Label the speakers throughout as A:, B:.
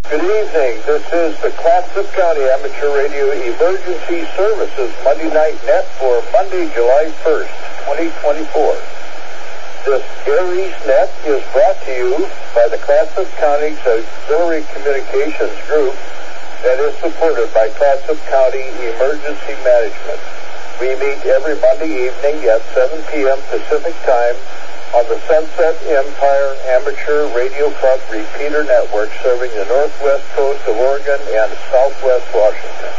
A: Good evening. This is the Clatsop County Amateur Radio Emergency Services Monday Night Net for Monday, July 1st, 2024. This Aries Net is brought to you by the Clatsop County Auxiliary Communications Group that is supported by Clatsop County Emergency Management. We meet every Monday evening at 7 p.m. Pacific Time on the Sunset Empire Amateur Radio Club repeater network serving the northwest coast of Oregon and southwest Washington.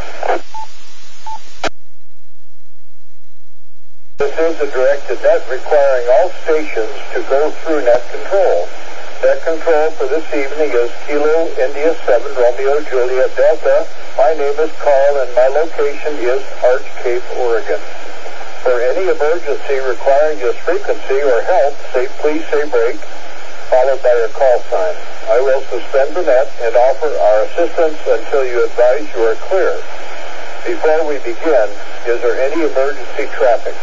A: This is a directed net requiring all stations to go through net control. Net control for this evening is Kilo India 7 Romeo Juliet Delta. My name is Carl and my location is Arch Cape, Oregon. For any emergency requiring this frequency or help, please say break, followed by a call sign. I will suspend the net and offer our assistance until you advise you are clear. Before we begin, is there any emergency traffic?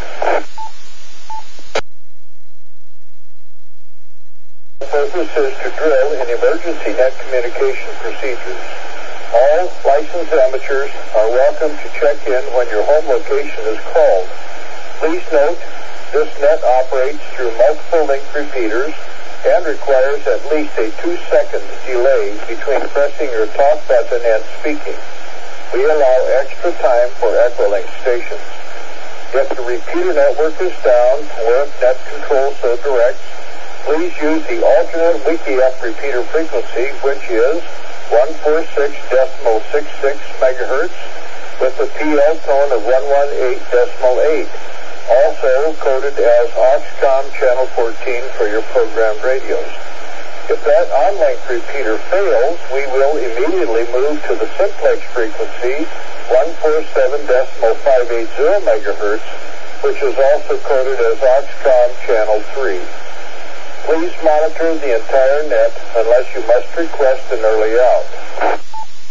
A: The purpose is to drill in emergency net communication procedures. All licensed amateurs are welcome to check in when your home location is called. Please note, this net operates through multiple link repeaters and requires at least a 2-second delay between pressing your talk button and speaking. We allow extra time for Equilink stations. If the repeater network is down or if net control so directs, please use the alternate WikiF repeater frequency, which is 146.66 MHz with the PL tone of 118.8. Also coded as Oxcom Channel 14 for your programmed radios. If that on-link repeater fails, we will immediately move to the simplex frequency 147.580 MHz, which is also coded as Oxcom Channel 3. Please monitor the entire net unless you must request an early out.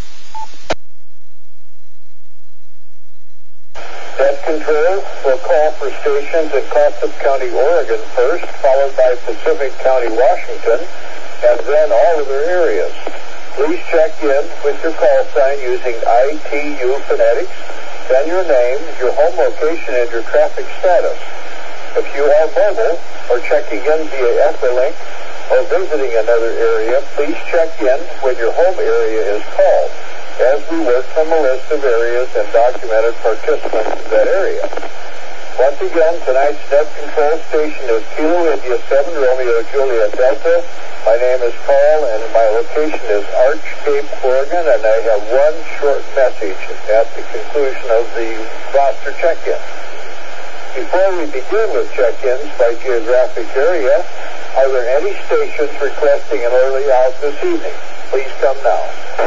A: Net control will call for stations in Clatsop County, Oregon first, followed by Pacific County, Washington, and then all other areas. Please check in with your call sign using ITU phonetics, then your name, your home location, and your traffic status. If you are mobile or checking in via Equilink or visiting another area, please check in when your home area is called, as we work from a list of areas and documented participants in that area. Once again, tonight's net control station is Kilo India 7 Romeo Juliet Delta. My name is Carl and my location is Arch Cape, Oregon, and I have one short message at the conclusion of the roster check-in. Before we begin with check-ins by geographic area, are there any stations requesting an early out this evening? Please come now.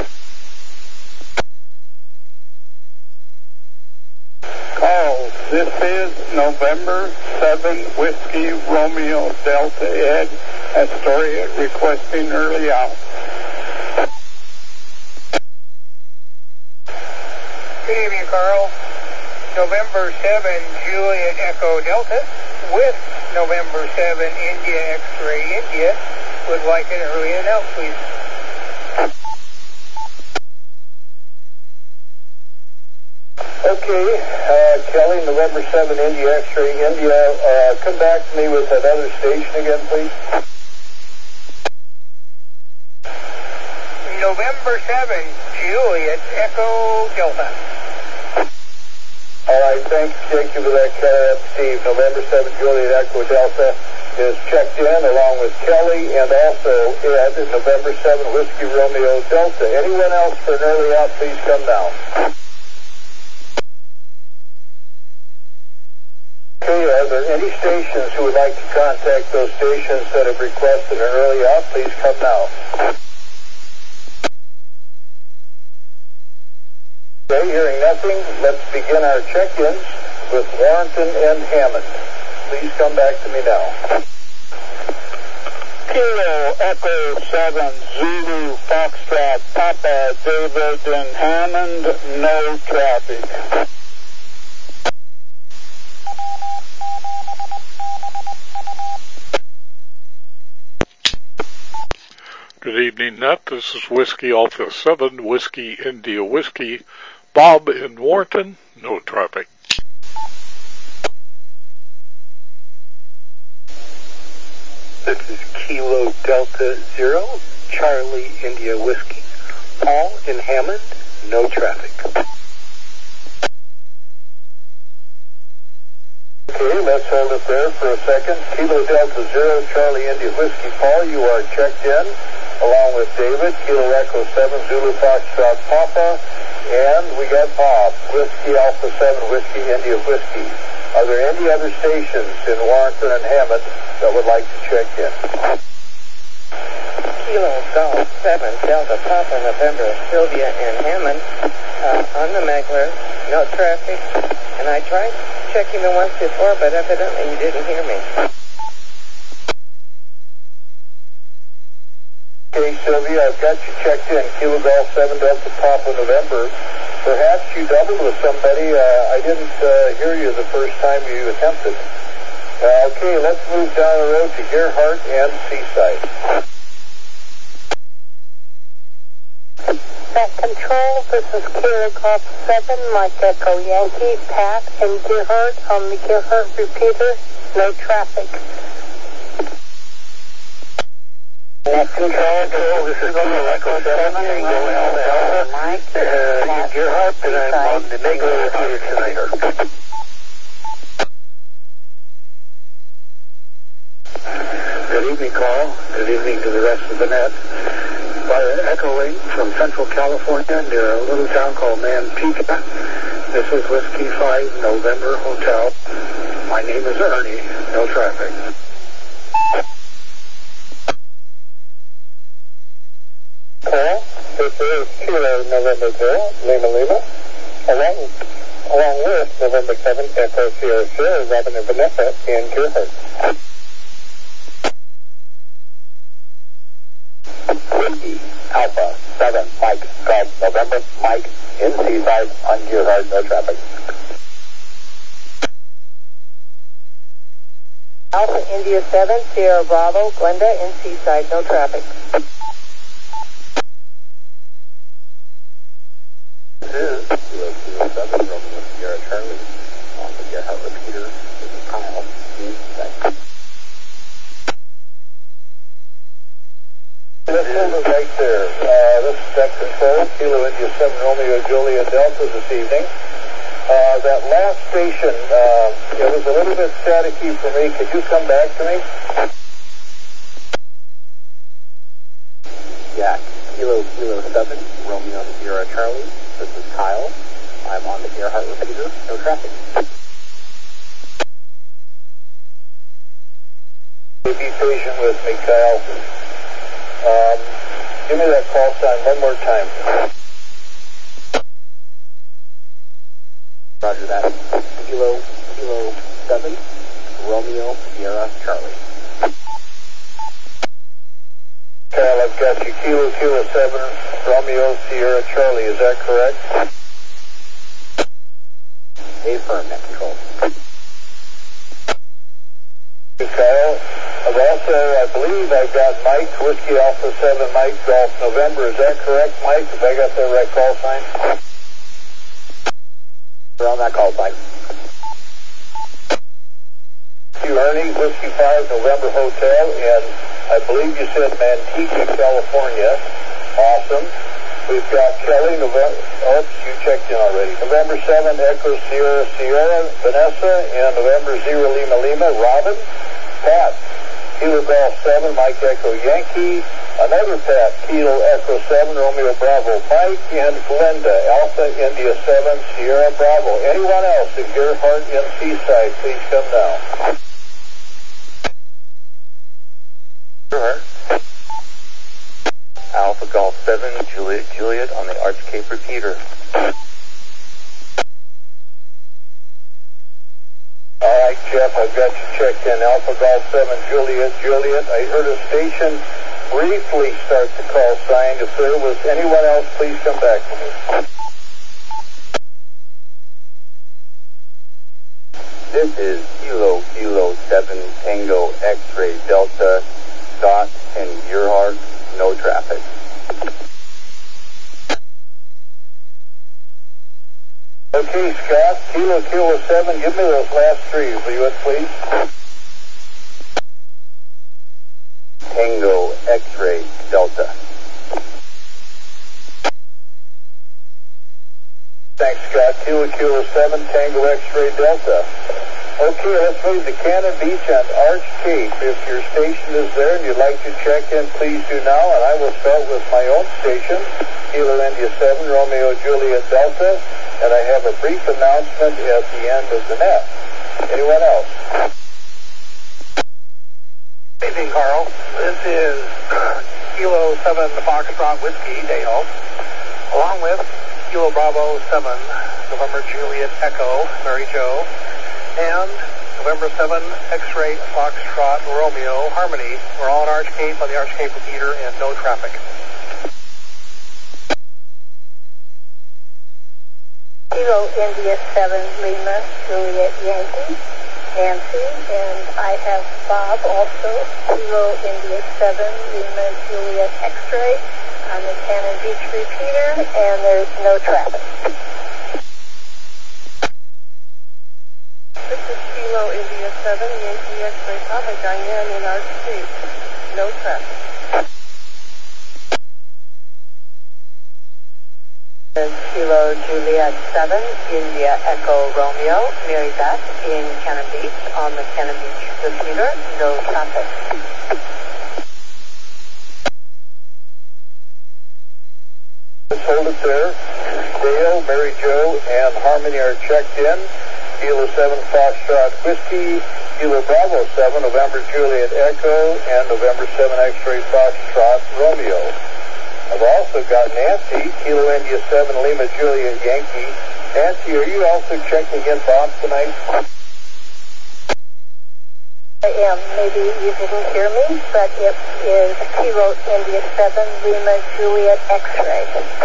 B: Carl, this is November 7 Whiskey Romeo Delta Ed Astoria requesting early out.
C: Good evening, Carl. November 7 Juliet Echo Delta with November 7 India X-Ray India would like an early and out, please.
A: Okay, Kelly, November 7 India X-Ray India, come back to me with that other station again, please.
C: November 7 Juliet Echo Delta.
A: All right, thank you for that, Kelly. That's Steve. November 7 Juliet Echo Delta is checked in along with Kelly and also Ed, November 7 Whiskey Romeo Delta. Anyone else for an early out, please come now. Okay, are there any stations who would like to contact those stations that have requested an early out? Please come now. Okay, hearing nothing, let's begin our check-ins with Warrenton and Hammond. Please come back to me now.
B: Kilo Echo 7 Zulu Foxtrot Papa David and Hammond, no traffic.
D: Good evening, Net. This is Whiskey Alpha 7, Whiskey India Whiskey. Bob in Warrenton, no traffic.
E: This is Kilo Delta Zero, Charlie India Whiskey. Paul in Hammond, no traffic.
A: Okay, let's hold it there for a second. Kilo Delta Zero, Charlie India Whiskey. Paul, you are checked in, along with David, Kilo Echo 7, Zulu Foxtrot Papa, and we got Bob, Whiskey Alpha 7, Whiskey India Whiskey. Are there any other stations in Warrenton and Hammond that would like to check in?
F: Kilo Golf 7, Delta Papa, November, Sylvia in Hammond, on the Megler, no traffic, and I tried checking the once before, but evidently you didn't hear me.
A: Okay, Sylvia, I've got you checked in. Kilo Golf 7, Delta Papa, November. Perhaps you doubled with somebody. I didn't hear you the first time you attempted. Okay, let's move down the road to Gerhardt and Seaside.
G: At control, this is Kilo Golf 7, Mike Echo Yankee, Pat and Gerhardt on the Gerhardt repeater, no traffic.
E: Net control, this is Kilo Echo 7, Tango Alpha, Mike, Gerhardt, and I'm on the Megler repeater tonight. Good evening, Carl. Good evening to the rest of the net. By echoing from Central California near a little town called Manteca. This is Whiskey 5 November Hotel. My name is Ernie. No traffic.
A: Carl, this is Kilo November 0, Lima, along with November 7, Echo Sierra Sierra, Robin and Vanessa in Gerhardt. Whiskey Alpha 7, Mike, Golf November, Mike in Seaside on Gerhardt, no traffic.
G: Alpha India 7, Sierra Bravo, Glenda in Seaside, no traffic.
A: This is Kilo 7, Romeo Sierra Charlie on the Gerhardt repeater. This is Kyle in Seaside. Let's hold it right there. This is Tech Control, Kilo India 7 Romeo Juliet Delta this evening. That last station, it was a little bit staticky for me. Could you come back to me? Yeah, Kilo 7 Romeo Sierra Charlie. This is Kyle. I'm on the Gerhardt repeater. No traffic. Be patient with me, Kyle. Give me that call sign one more time. Roger that. Kilo 7, Romeo Sierra Charlie. Kyle, I've got you. Kilo 7, Romeo Sierra Charlie. Is that correct? Affirm, net control. Kyle, I've also, I believe I've got Mike, Whiskey Alpha 7, Mike, Golf November. Is that correct, Mike? Have I got that right call sign? We're on that call sign. You, Ernie, Whiskey 5, November Hotel, and I believe you said Manteca, California. Awesome. We've got Kelly, oops, you checked in already. November 7, Echo Sierra Sierra, Vanessa, and November 0, Lima, Robin. Pat, Kilo Golf 7, Mike Echo Yankee. Another Pat, Kilo Echo 7, Romeo Bravo Mike, and Glenda, Alpha India 7, Sierra Bravo. Anyone else in Gerhardt and Seaside, please come down. Gerhardt. Alpha Golf 7, Juliet on the Arch Cape repeater. All right, Jeff, I've got you checked in. Alpha Golf 7, Juliet. I heard a station briefly start the call sign. If there was anyone else, please come back to me. This is Kilo 7, Tango X-Ray Delta, Scott and Gerhardt, no traffic. Okay, Scott, Kilo 7, give me those last three, will you, please? Tango X-ray Delta. Thanks, Scott. Kilo 7, Tango X-ray Delta. Okay, let's move to Cannon Beach and Arch Cape. If your station is there and you'd like to check in, please do now, and I will start with my own station, Kilo India 7, Romeo Juliet Delta, and I have a brief announcement at the end of the net. Anyone else?
E: Good evening, Carl. This is Kilo 7 Foxtrot Whiskey, Dale, along with Kilo Bravo 7, November Juliet Echo, Mary Jo, and November 7 X-Ray Foxtrot Romeo Harmony. We're all on Arch Cape on the Arch Cape repeater and no traffic.
G: Kilo India 7 Lima Juliet Yankee, Nancy, and I have Bob also, Kilo India 7 Lima Juliet X-ray on the Cannon Beach repeater, and there's no traffic.
F: This is Kilo India 7 Yankee X-ray Papa Diane in Arch Cape. No traffic.
H: Kilo Juliet 7, India Echo Romeo, Mary Beth in Cannon Beach on the Cannon Beach repeater, no traffic.
A: Let's hold it there. Dale, Mary Jo, and Harmony are checked in. Kilo 7 Foxtrot Whiskey, Kilo Bravo 7, November Juliet Echo, and November 7 X-ray Foxtrot Romeo. I've also got Nancy, Kilo India 7 Lima Juliet Yankee. Nancy, are you also checking in Bob tonight?
G: I am. Maybe you didn't hear me, but it is Kilo India 7 Lima Juliet X-ray.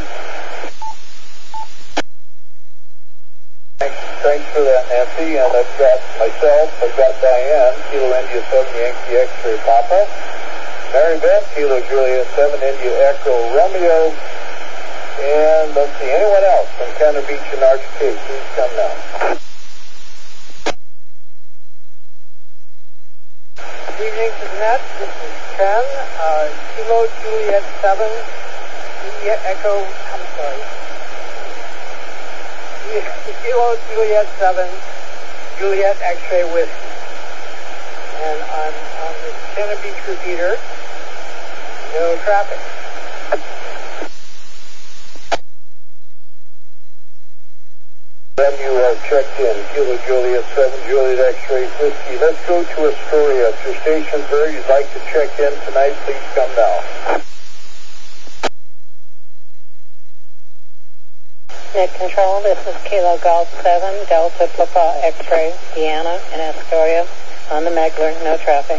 A: Thanks for that, Nancy. And I've got myself, I've got Diane, Kilo India 7 Yankee X-ray Papa. Mary Beth, Kilo Juliet 7 India Echo Romeo. And let's see, anyone else from Cannon Beach and Arch Cape, please come now.
C: Good evening to the net. This is Ken. Kilo Juliet 7 India Echo, I'm sorry. Kilo Juliet 7 Juliet X-ray Whiskey. And I'm on the Cannon Beach repeater. No traffic.
A: Then you are checked in. Kilo Juliet 7 Juliet X-ray Whiskey. Let's go to Astoria. If your station's there, you'd like to check in tonight, please come now.
G: Net control, this is Kilo Golf 7, Delta Papa X-ray, Deanna in Astoria, on the Megler, no traffic.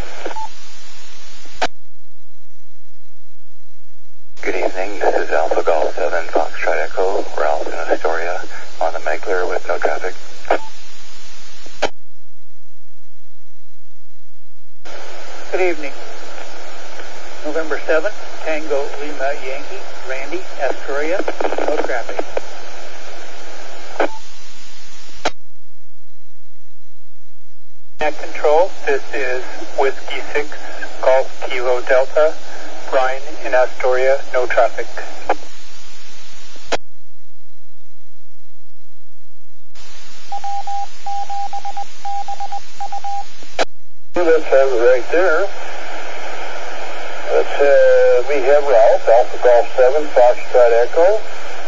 I: Good evening, this is Alpha Golf 7, Foxtrot Echo, Ralph in Astoria, on the Megler with no traffic.
C: Good evening. November 7th, Tango Lima Yankee, Randy, Astoria, no traffic.
B: Net control, this is Whiskey 6, Golf Kilo Delta, Brian in Astoria, no traffic.
A: Let's have it right there. We have Ralph, Alpha Golf 7, Foxtrot Echo.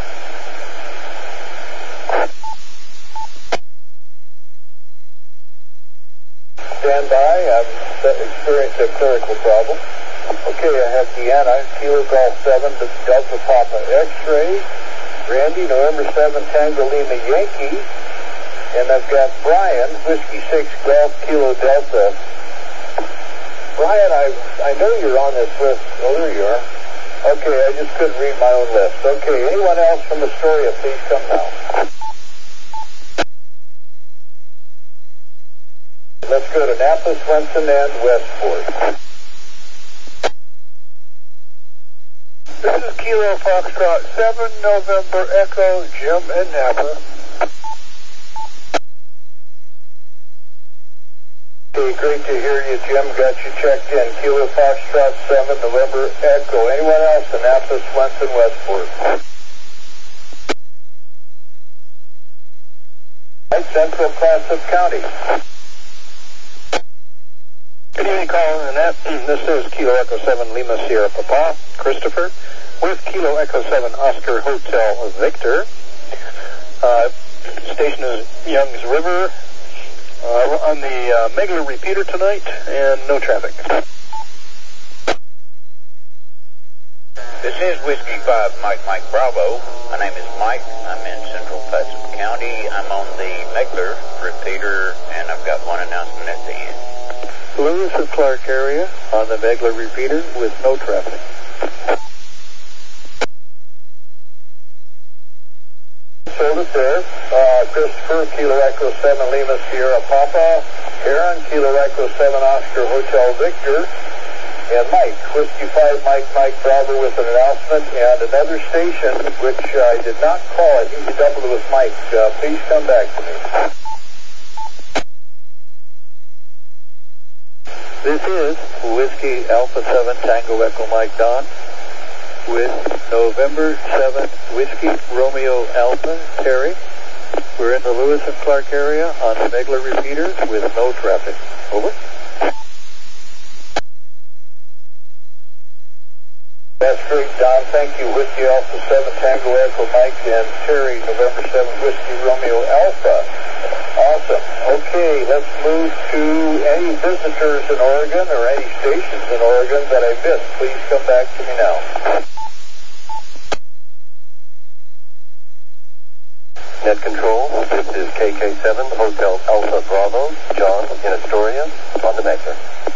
A: Stand by, I've experienced a clerical problem. Okay, I have Deanna, Kilo Golf 7, Delta Papa X-ray. Randy, November 7, Tango Lima Yankee. And I've got Brian, Whiskey 6, Golf Kilo Delta. Brian, I know you're on this list. Oh, there you are. Okay, I just couldn't read my own list. Okay, anyone else from Astoria, please come now. Let's go to Napa, Swenson, and Westport.
C: This is Kilo Foxtrot 7, November Echo, Jim in Napa.
A: Okay, great to hear you, Jim. Got you checked in. Kilo Foxtrot 7, November Echo. Anyone else? Annapolis, Swenson, Westport. Central Clatsop County.
E: Good evening, Colin and Annette. This is Kilo Echo 7 Lima Sierra Papa, Christopher, with Kilo Echo 7 Oscar Hotel Victor. Station is Young's River. On the Megler repeater tonight, and no traffic.
J: This is Whiskey 5 Mike Bravo. My name is Mike. I'm in Central Clatsop County. I'm on the Megler repeater, and I've got one announcement at the end.
E: Lewis and Clark area on the Megler repeater with no traffic.
A: Hold it there. Christopher, Kilo Echo 7 Lima Sierra Papa. Aaron, Kilo Echo 7 Oscar Hotel Victor. And Mike, Whiskey 5 Mike Bravo with an announcement. And another station, which I did not call. I think you doubled it with Mike. Please come back to me.
E: This is Whiskey Alpha 7 Tango Echo Mike Don with November 7 Whiskey Romeo Alpha Terry. We're in the Lewis and Clark area on the Megler repeater with no traffic. Over.
A: That's great, Don. Thank you. Whiskey Alpha 7 Tango Echo Mike and Terry, November 7 Whiskey Romeo Alpha. Awesome. Okay, let's move to any visitors in Oregon or any stations in Oregon that I missed. Please come back to me now.
E: Net control, this is KK7 Hotel Alpha Bravo, John in Astoria on the Megler.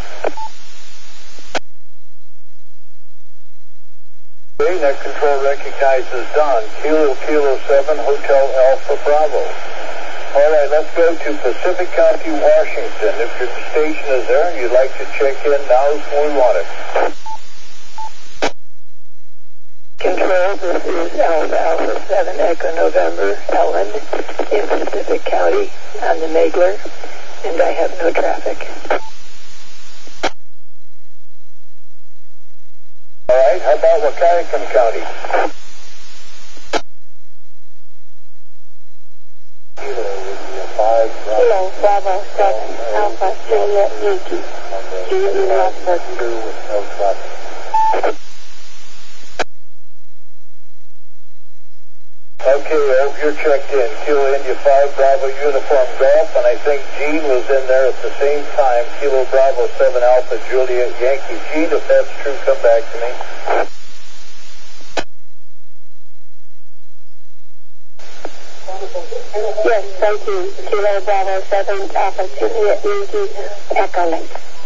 A: Okay, net control recognizes Don. Kilo 7 Hotel Alpha Bravo. All right, let's go to Pacific County, Washington. If your station is there and you'd like to check in, now's when we want it.
K: Control, this is Alpha 7 Echo November, Ellen, in Pacific County on the Megler, and I have no traffic.
A: All right, how about Wahkiakum County?
G: Kilo Bravo 7 Alpha Juliet Yankee. Juliet Rockford.
A: Okay, you're checked in. Kilo India 5 Bravo Uniform Golf, and I think Gene was in there at the same time. Kilo Bravo 7 Alpha Juliet Yankee. Gene, if that's true, come back to me.
G: Yes, thank you. Kilo Bravo 7 Alpha Juliet Yankee Echo Link.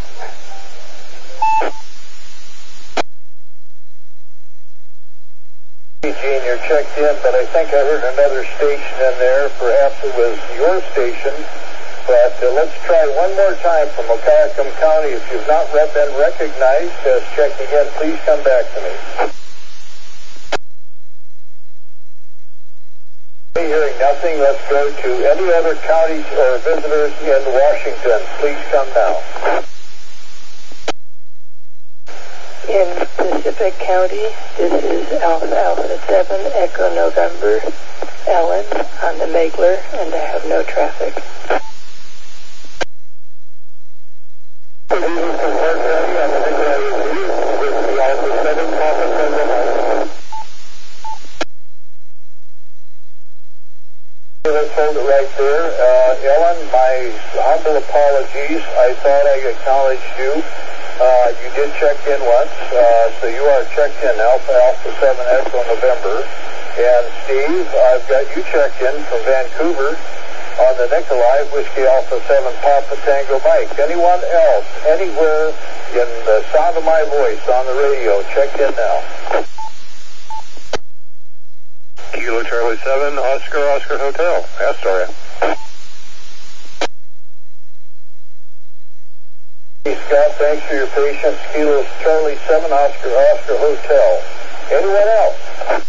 A: Gene, you're checked in, but I think I heard another station in there. Perhaps it was your station. But let's try one more time from Wahkiakum County. If you've not been recognized as checking in, please come back to me. Hearing nothing, let's go to any other counties or visitors in Washington. Please come now.
K: In Pacific County, this is Alpha 7 Echo November, Ellen on the Megler, and I have no traffic.
A: Let's hold it right there. Ellen, my humble apologies. I thought I acknowledged you. You did check in once, so you are checked in, Alpha 7 Echo November. And Steve, I've got you checked in from Vancouver on the Nikolai, Whiskey Alpha 7 Papa Tango Mike. Anyone else, anywhere in the sound of my voice on the radio, checked in now.
E: Kilo Charlie 7 Oscar Hotel, Astoria.
A: Hey, Scott, thanks for your patience. Kilo Charlie 7 Oscar Hotel. Anyone else?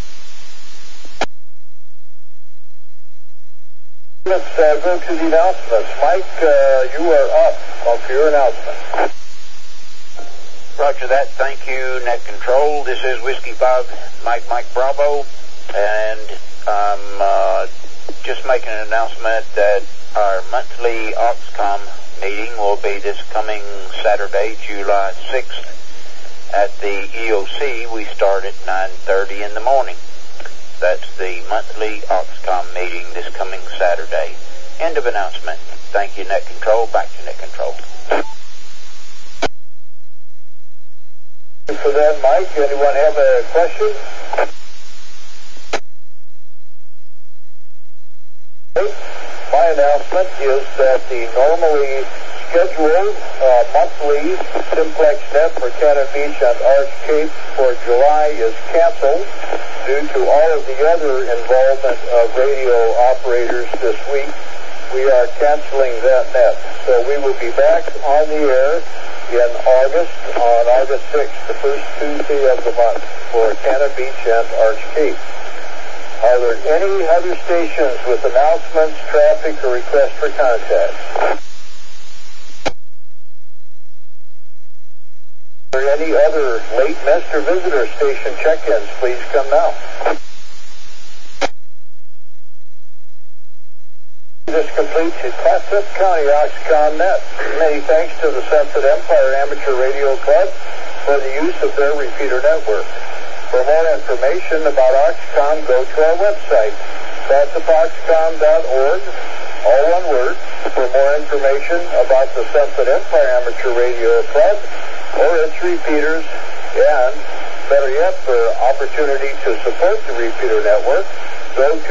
A: Let's go to the announcements. Mike, you are up for your announcement.
J: Roger that. Thank you, Net Control. This is Whiskey 5, Mike Bravo, and I'm just making an announcement that our monthly Oxcom meeting will be this coming Saturday, July 6th, at the EOC. We start at 9:30 in the morning. That's the monthly Oxcom meeting this coming Saturday. End of announcement. Thank you, Net Control. Back to Net Control.
A: For that, Mike, anyone have a question? My announcement is that the normally scheduled monthly Simplex Net for Cannon Beach and Arch Cape for July is canceled due to all of the other involvement of radio operators this week. We are canceling that net. So we will be back on the air in August, on August 6th, the first Tuesday of the month, for Cannon Beach and Arch Cape. Are there any other stations with announcements, traffic, or requests for contact? Are there any other late Mester visitor station check-ins? Please come now. This completes the Clatsop County Oxcom Net. Many thanks to the Sunset Empire Amateur Radio Club for the use of their repeater network. For more information about Oxcom, go to our website, clatsopoxcom.org, all one word. For more information about the Sunset Empire Amateur Radio Club or its repeaters, and better yet, for opportunity to support the repeater network, go to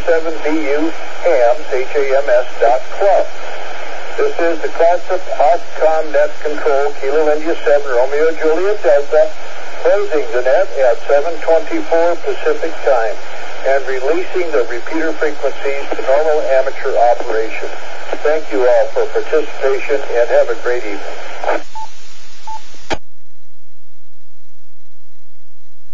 A: W7BU-HAMS.club. This is the Clatsop Oxcom Net Control, Kilo India 7, Romeo Juliet Delta, closing the net at 7:24 Pacific Time and releasing the repeater frequencies to normal amateur operation. Thank you all for participation and have a great evening.